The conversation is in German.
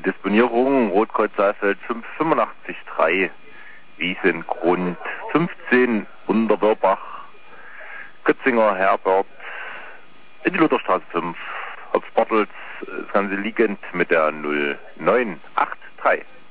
Disponierung Rotkreuz Saalfeld 585-3, Wiesengrund 15, Unterwörbach, Kötzinger, Herbert, in die Lutherstraße 5, Hopf-Bartels, das Ganze liegend mit der 0983.